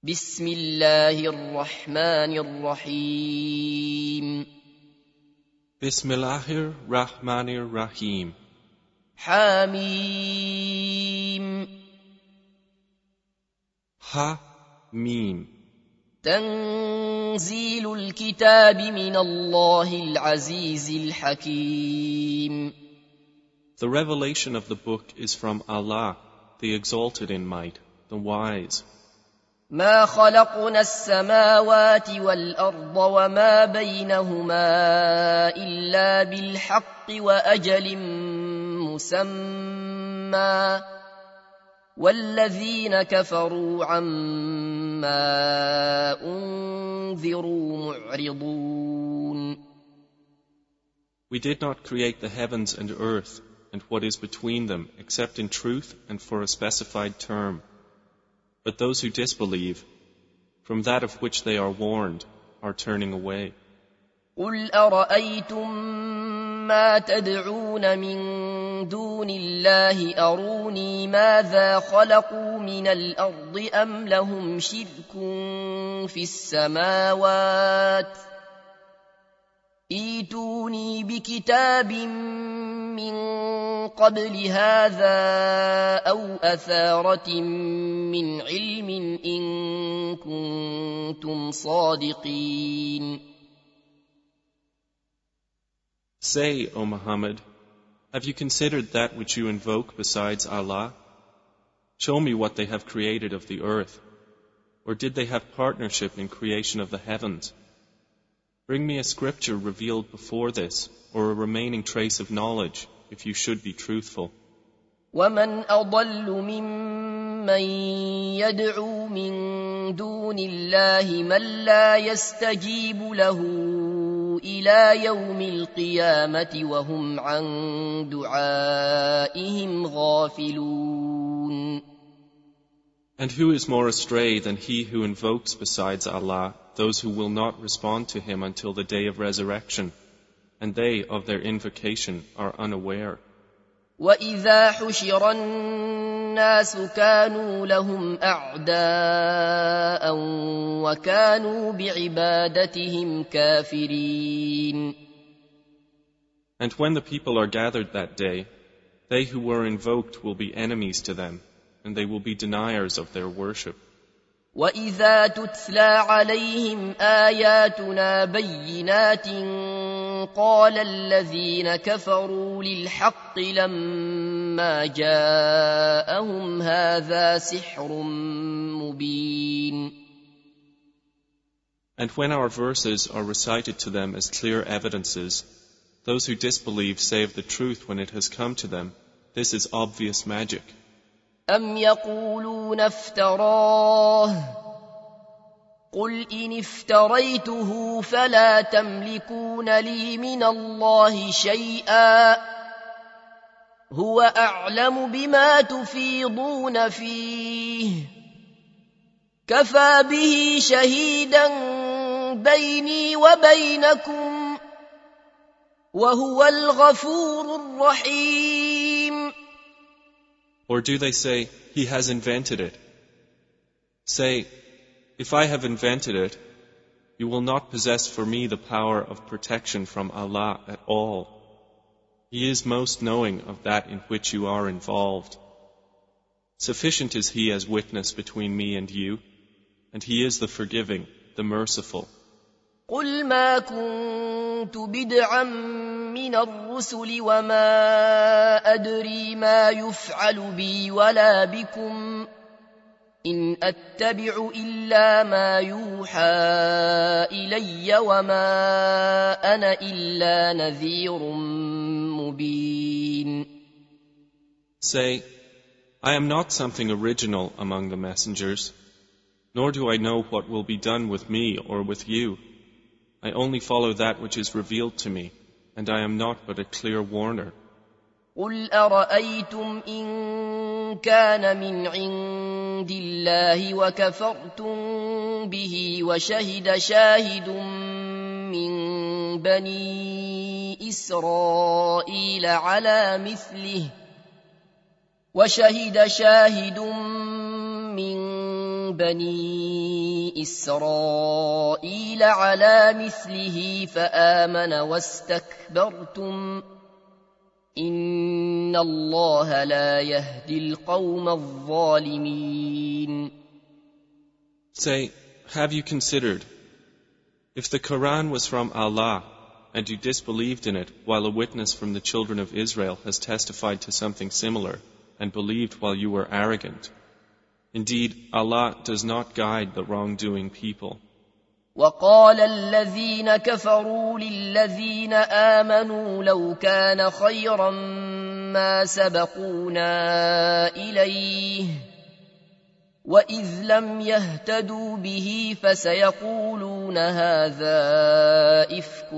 بسم الله الرحمن الرحيم Bismillahir Rahmanir Rahim. حميم Ha-Mim. تنزيل الكتاب من الله العزيز الحكيم. The revelation of the book is from Allah, the exalted in might, the wise. ما خلقنا السماوات والأرض وما بينهما إلا بالحق وأجل مسمى والذين كفروا عما أنذروا معرضون. We did not create the heavens and earth and what is between them except in truth and for a specified term. But those who disbelieve, from that of which they are warned, are turning away. قل أرأيتم ما تدعون من دون الله أروني ماذا خلقوا من الأرض أم لهم شرك في السماوات ائتوني بكتاب من قبل هذا أو أثارة من علم إن كنتم صادقين. Say, O Muhammad, have you considered that which you invoke besides Allah? Show me what they have created of the earth. Or did they have partnership in creation of the heavens? Bring me a scripture revealed before this, or a remaining trace of knowledge, if you should be truthful. ومن أضل ممن يدعو من دون الله من لا يستجيب له إلى يوم القيامة وهم عن دعائهم غافلون. And who is more astray than he who invokes besides Allah those who will not respond to him until the day of resurrection, and they of their invocation are unaware. وَإِذَا حُشِرَ النَّاسُ كَانُوا لَهُمْ أَعْدَاءً وَكَانُوا بِعِبَادَتِهِمْ كَافِرِينَ. And when the people are gathered that day, they who were invoked will be enemies to them, and they will be deniers of their worship. وَإِذَا تُتْلَى عَلَيْهِمْ آيَاتُنَا بَيِّنَاتٍ قَالَ الَّذِينَ كَفَرُوا لِلْحَقِّ لَمَّا جَاءَهُمْ هَذَا سِحْرٌ مُبِينٌ. And when our verses are recited to them as clear evidences, those who disbelieve say of the truth when it has come to them, this is obvious magic. أَمْ يَقُولُونَ افْتَرَاهُ قُلْ إِنِ افْتَرَيْتُهُ فَلَا تَمْلِكُونَ لِي مِنَ اللَّهِ شَيْئًا هُوَ أَعْلَمُ بِمَا تُفِيضُونَ فِيهِ كَفَى بِهِ شَهِيدًا بَيْنِي وَبَيْنَكُمْ وَهُوَ الْغَفُورُ الرَّحِيمُ. Or do they say, he has invented it? Say, if I have invented it, you will not possess for me the power of protection from Allah at all. He is most knowing of that in which you are involved. Sufficient is He as witness between me and you, and He is the forgiving, the merciful. قُلْ مَا كُنْتُ بِدْعًا مِنَ الرُّسُلِ وَمَا أَدْرِي مَا يُفْعَلُ بِي وَلَا بِكُمْ إِنْ أَتَّبِعُ إِلَّا مَا يُوحَى إِلَيَّ وَمَا أَنَا إِلَّا نَذِيرٌ مُبِينٌ. Say, I am not something original among the messengers, nor do I know what will be done with me or with you. I only follow that which is revealed to me, and I am not but a clear warner. قُلْ أَرَأَيْتُمْ إِن كَانَ مِنْ عِندِ اللَّهِ وَكَفَرْتُمْ بِهِ وَشَهِدَ شَاهِدٌ مِّن بَنِي إِسْرَائِيلَ عَلَى مِثْلِهِ وَشَهِدَ شَاهِدٌ مِّن بني إسرائيل على مثله فآمن واستكبرتم إن الله لا يهدي القوم الظالمين. Say, have you considered, if the Quran was from Allah, and you disbelieved in it while a witness from the children of Israel has testified to something similar, and believed while you were arrogant. Indeed, Allah does not guide the wrongdoing people. وقال الذين كفروا للذين آمنوا لو كان خيرا ما سبقونا إليه وإذ لم يهتدوا به فسيقولون هذا إفك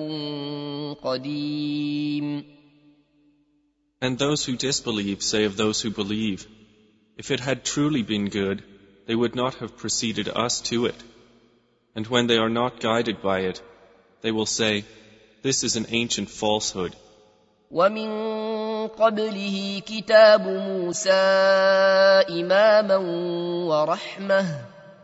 قديم. And those who disbelieve say of those who believe, if it had truly been good, they would not have preceded us to it. And when they are not guided by it, they will say, this is an ancient falsehood. ومن قبله كتاب موسى إماما ورحمة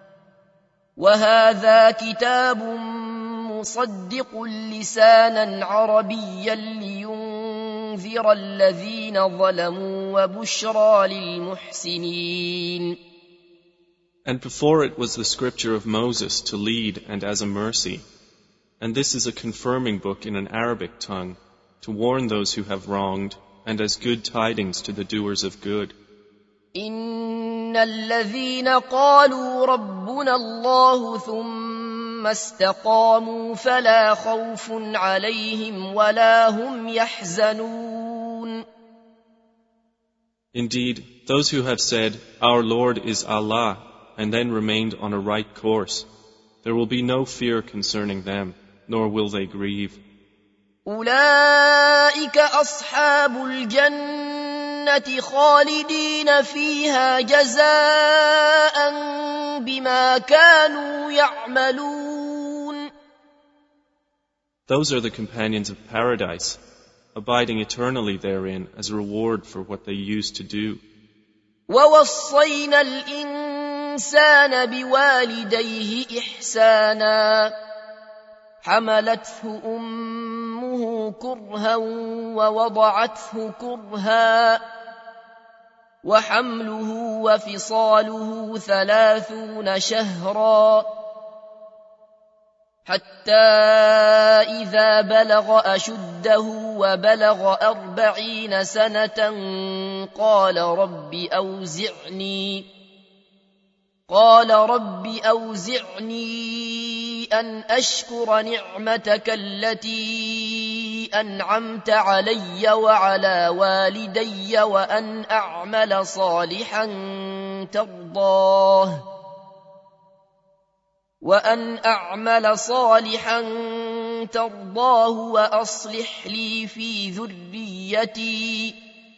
وهذا كتاب مصدق لسانا عربيا لينذر الذين ظلموا وبشرى للمحسنين. And before it was the scripture of Moses to lead and as a mercy. And this is a confirming book in an Arabic tongue, to warn those who have wronged, and as good tidings to the doers of good. إن الذين قالوا ربنا الله ثم استقاموا فلا خوف عليهم ولا هم يحزنون. Indeed, those who have said, Our Lord is Allah, and then remained on a right course, there will be no fear concerning them, nor will they grieve. أولئك أصحاب الجنة خالدين فيها جزاء بما كانوا يعملون. Those are the companions of paradise, abiding eternally therein as a reward for what they used to do. ووصينا الإنسان بوالديه إحسانا حملته أمه كرها ووضعته كرها وحمله وفصاله 30 شهرا حتى إذا بلغ أشده وبلغ 40 سنة قال رب أوزعني أن أشكر نعمتك التي أنعمت علي وعلى والدي وأن أعمل صالحا ترضاه وأصلح لي في ذريتي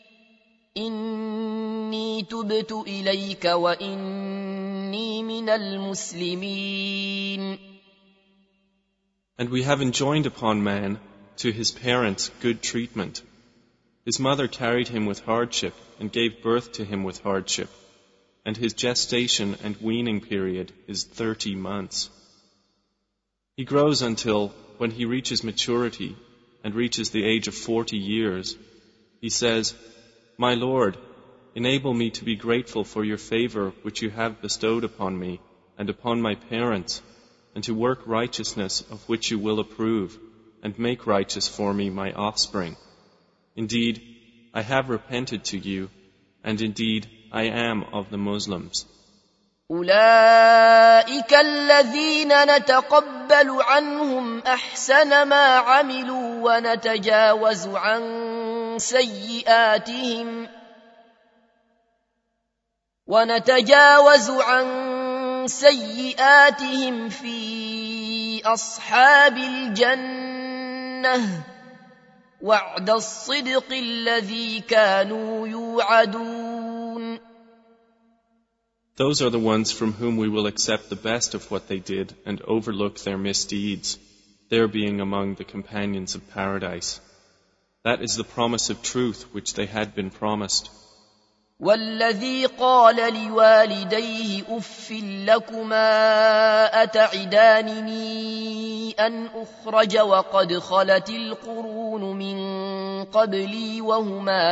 إني تبت إليك وإني من المسلمين. And we have enjoined upon man, to his parents, good treatment. His mother carried him with hardship and gave birth to him with hardship, and his gestation and weaning period is 30 months. He grows until, when he reaches maturity and reaches the age of 40 years, he says, My Lord, enable me to be grateful for your favor which you have bestowed upon me and upon my parents, and to work righteousness of which you will approve, and make righteous for me my offspring. Indeed, I have repented to you, and indeed I am of the Muslims. أولئك الذين نتقبل عنهم أحسن ما عملوا ونتجاوز عن سيئاتهم في أصحاب الجنة وعد الصدق الذي كانوا يوعدون. Those are the ones from whom we will accept the best of what they did and overlook their misdeeds, their being among the companions of paradise. That is the promise of truth which they had been promised. والذي قال لوالديه أف لكما أتعدانني أن أخرج وقد خلت القرون من قبلي وهما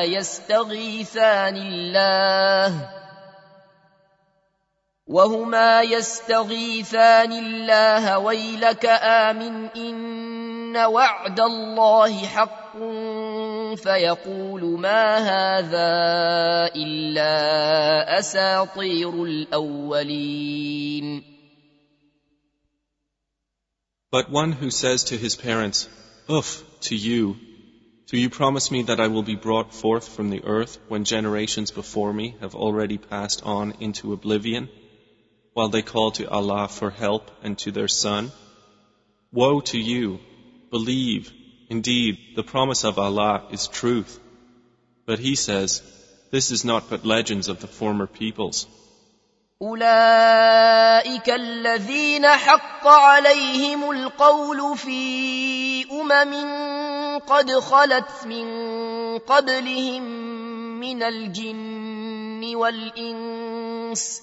يستغيثان الله ويلك آمن إن وعد الله حق فيقول ما هذا إلا أساطير الأولين. But one who says to his parents, "Uff to you, do you promise me that I will be brought forth from the earth when generations before me have already passed on into oblivion, while they call to Allah for help and to their son? Woe to you! Believe, indeed, the promise of Allah is truth." But he says, "This is not but legends of the former peoples." أولئك الذين حق عليهم القول في قد خلت من قبلهم من الجن والإنس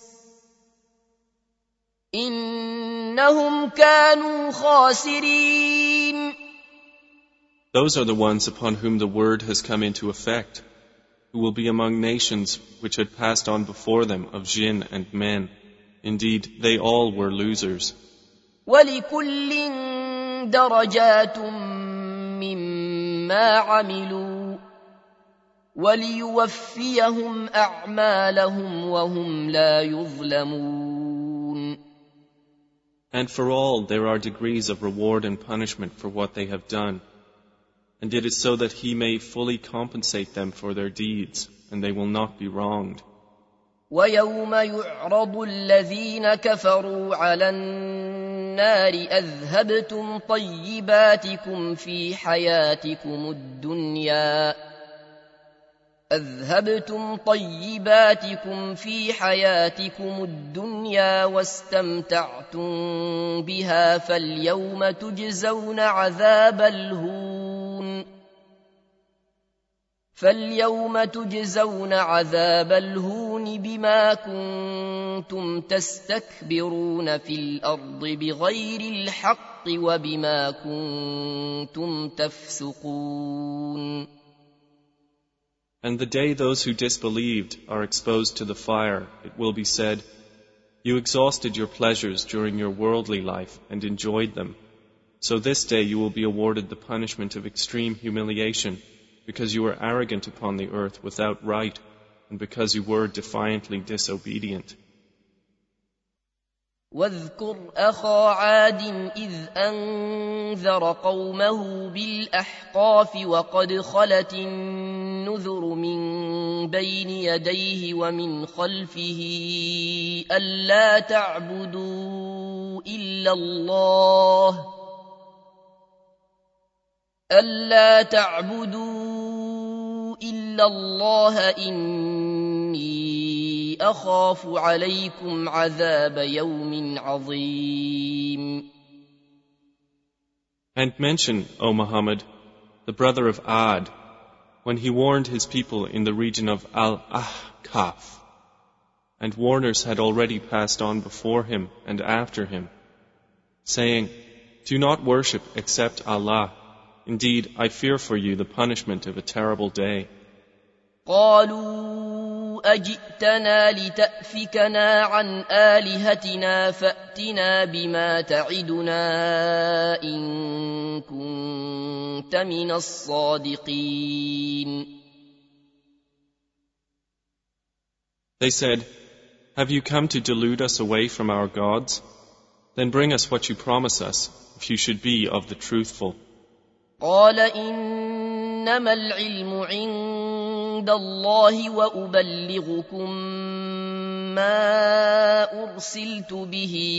إنهم كانوا خاسرين. Those are the ones upon whom the word has come into effect, who will be among nations which had passed on before them of jinn and men. Indeed, they all were losers. وَلِكُلٍّ دَرَجَاتٌ مِّمَّا عَمِلُوا وَلِيُوَفِّيَهُمْ أَعْمَالَهُمْ وَهُمْ لَا يُظْلَمُونَ. And for all there are degrees of reward and punishment for what they have done. And it is so that he may fully compensate them for their deeds, and they will not be wronged. وَيَوْمَ يُعْرَضُ الَّذِينَ كَفَرُوا عَلَى النَّارِ أَذْهَبْتُمْ طَيِّبَاتِكُمْ في حياتكم الدنيا واستمتعتم بها فاليوم تجزون عذاب الهون بما كنتم تستكبرون في الأرض بغير الحق وبما كنتم تفسقون. And the day those who disbelieved are exposed to the fire, it will be said, "You exhausted your pleasures during your worldly life and enjoyed them. So this day you will be awarded the punishment of extreme humiliation, because you were arrogant upon the earth without right, and because you were defiantly disobedient." واذكر أخا عاد إذ أنذر قومه بالأحقاف وقد خلت النذر من بين يديه ومن خلفه ألا تعبدوا إلا الله إني أخاف عليكم عذاب يوم عظيم. And mention, O Muhammad, the brother of Ad, when he warned his people in the region of Al-Ahqaf, and warners had already passed on before him and after him, saying, "Do not worship except Allah. Indeed, I fear for you the punishment of a terrible day." قالوا أجئتنا لتأفكنا عن آلهتنا فأتنا بما تعدنا إن كنت من الصادقين. They said, "Have you come to delude us away from our gods? Then bring us what you promise us, if you should be of the truthful." قال إنما العلم عند الله وأبلغكم ما أرسلت به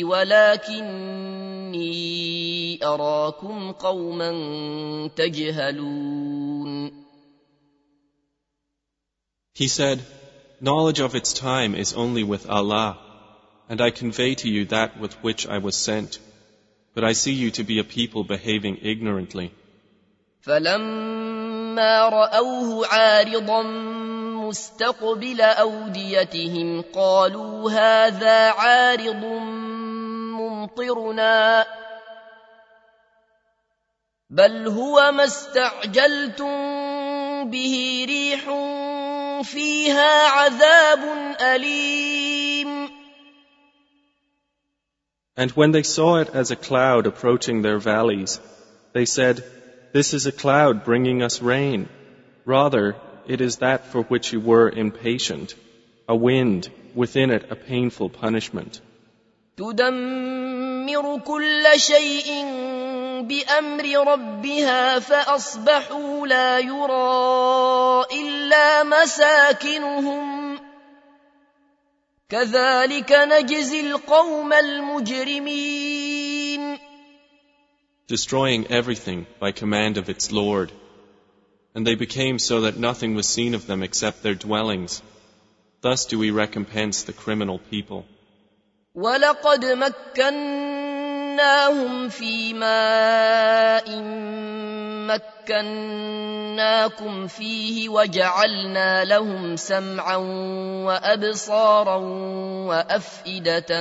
ولكني أراكم قوما تجهلون. He said, "Knowledge of its time is only with Allah, and I convey to you that with which I was sent, but I see you to be a people behaving ignorantly." فلما رأوه عارضا مستقبل أوديتهم قالوا هذا عارض ممطرنا بل هو ما استعجلتم به ريح فيها عذاب أليم. And when they saw it as a cloud approaching their valleys, they said, "This is a cloud bringing us rain. Rather, it is that for which you were impatient, a wind, within it a painful punishment." تدمر كل شيء بأمر ربها فأصبحوا لا يرى إلا مساكنهم كذلك نجزي القوم المجرمين. Destroying everything by command of its Lord. And they became so that nothing was seen of them except their dwellings. Thus do we recompense the criminal people. وَلَقَدْ مَكَّنَّاهُمْ فِي مَاءٍ مَكَّنَّاكُمْ فِيهِ وَجَعَلْنَا لَهُمْ سَمْعًا وَأَبْصَارًا وَأَفْئِدَةً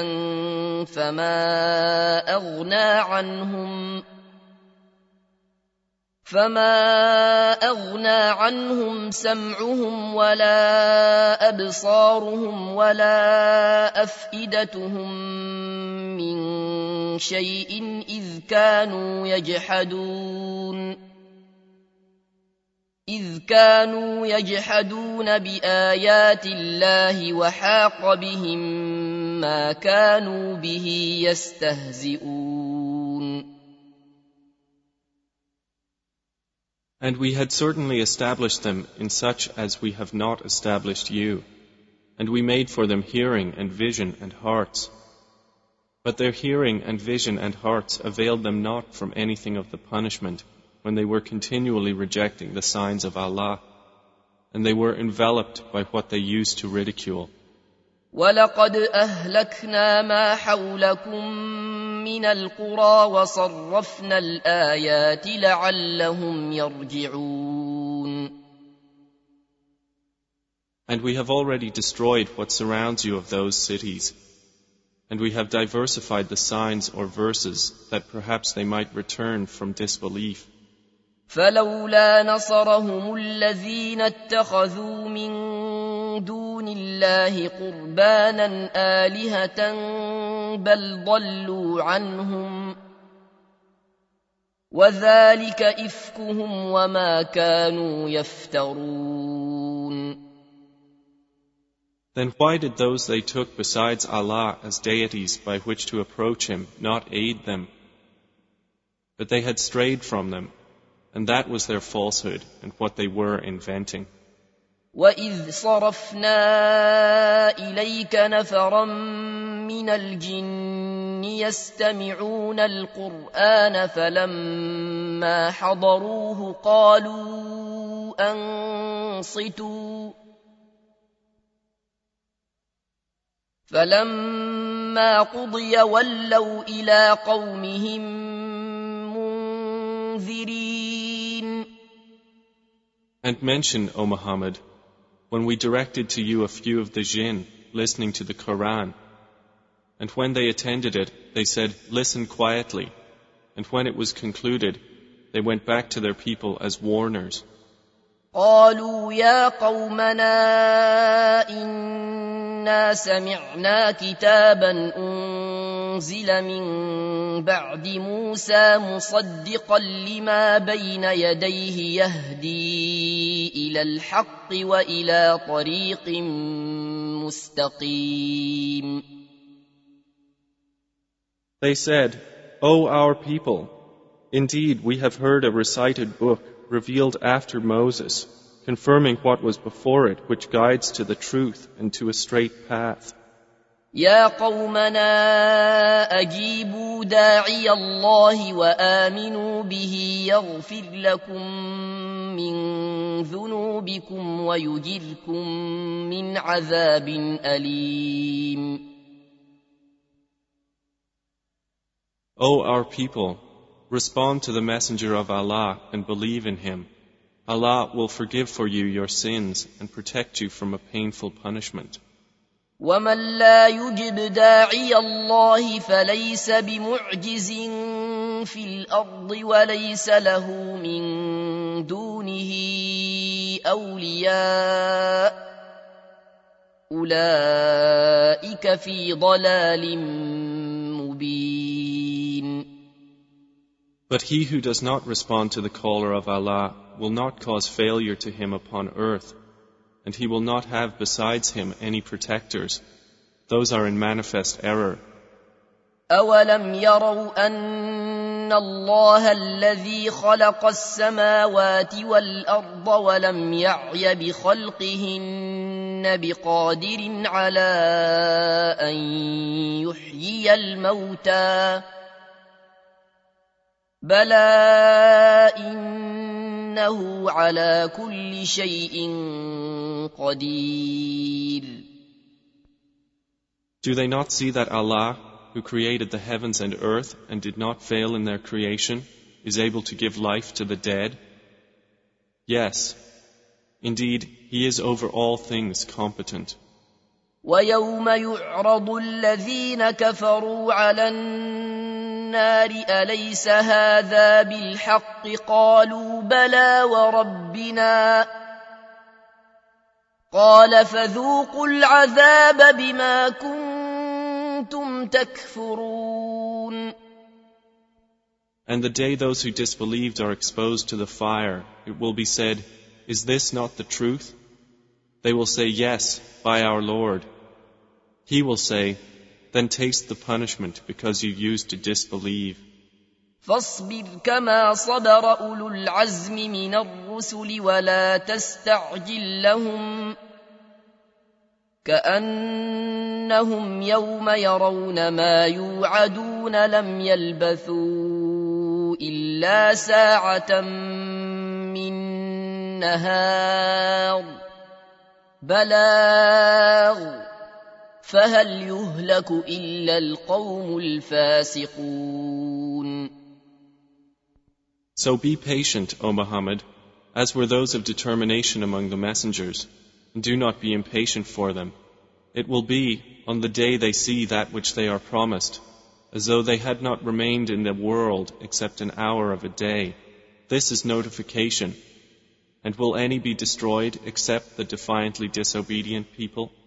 فما أغنى عنهم سمعهم ولا أبصارهم ولا أفئدتهم من شيء إذ كانوا يجحدون بآيات الله وحاق بهم ما كانوا به يستهزئون. And we had certainly established them in such as we have not established you, and we made for them hearing and vision and hearts. But their hearing and vision and hearts availed them not from anything of the punishment when they were continually rejecting the signs of Allah, and they were enveloped by what they used to ridicule. وَلَقَدْ أَهْلَكْنَا مَا حَوْلَكُمْ مِنَ الْقُرَى وَصَرَّفْنَا الْآيَاتِ لَعَلَّهُمْ يَرْجِعُونَ. And we have already destroyed what surrounds you of those cities, and we have diversified the signs or verses that perhaps they might return from disbelief. فَلَوْلَا نَصَرَهُمُ الَّذِينَ اتَّخَذُوا مِن دُونِ اللَّهِ قُرْبَانًا آلِهَةً بَلْ ضَلُّوا عَنْهُمْ وَذَلِكَ إِفْكُهُمْ وَمَا كَانُوا يَفْتَرُونَ. Then why did those they took besides Allah as deities by which to approach Him not aid them? But they had strayed from them, and that was their falsehood and what they were inventing. وَإِذْ صَرَفْنَا إِلَيْكَ نَفَرًا مِنَ الْجِنِّ يَسْتَمِعُونَ الْقُرْآنَ فَلَمَّا حَضَرُوهُ قَالُوا أَنصِتُوا فَلَمَّا قُضِيَ وَلَّوْا إِلَى قَوْمِهِمْ مُنذِرِينَ. And mention, O Muhammad, when we directed to you a few of the jinn listening to the Quran, and when they attended it, they said, "Listen quietly," and when it was concluded, they went back to their people as warners. قالوا يا قومنا إنا سمعنا كتابا أنزل من بعد موسى مصدقا لما بين يديه يهدي إلى الحق وإلى طريق مستقيم. They said, "O our people, indeed we have heard a recited book revealed after Moses, confirming what was before it, which guides to the truth and to a straight path." يا قومنا أجيبوا داعي الله وآمنوا به يغفر لكم من ذنوبكم ويجركم من عذاب أليم. O our people, respond to the Messenger of Allah and believe in him. Allah will forgive for you your sins and protect you from a painful punishment. ومن لا يجب داعي الله فليس بمعجز في الأرض وليس له من دونه أولياء أولئك في ضلال مبين. But he who does not respond to the caller of Allah will not cause failure to him upon earth, and he will not have besides him any protectors. Those are in manifest error. أولم يروا أن الله الذي خلق السماوات والأرض ولم يعي بخلقهن بقادر على أن يحيي الموتى بلى إنه على كل شيء قدير. Do they not see that Allah, who created the heavens and earth and did not fail in their creation, is able to give life to the dead? Yes, indeed, He is over all things competent. ويوم يعرض الذين كفروا على النار أليس هذا بالحق قالوا بلى وربنا قال فذوقوا العذاب بما كنتم تكفرون. And the day those who disbelieved are exposed to the fire, it will be said, is this not the truth? They will say, yes, by our Lord. He will say, then taste the punishment because you used to disbelieve. فاصبر كما صبر أولو العزم من الرسل ولا تستعجل لهم كأنهم يوم يرون ما يوعدون لم يلبثوا إلا ساعة من نهار بلاغ فهل يهلك إلا القوم الفاسقون. So be patient, O Muhammad, as were those of determination among the messengers, and do not be impatient for them. It will be, on the day they see that which they are promised, as though they had not remained in the world except an hour of a day. This is notification. And will any be destroyed except the defiantly disobedient people?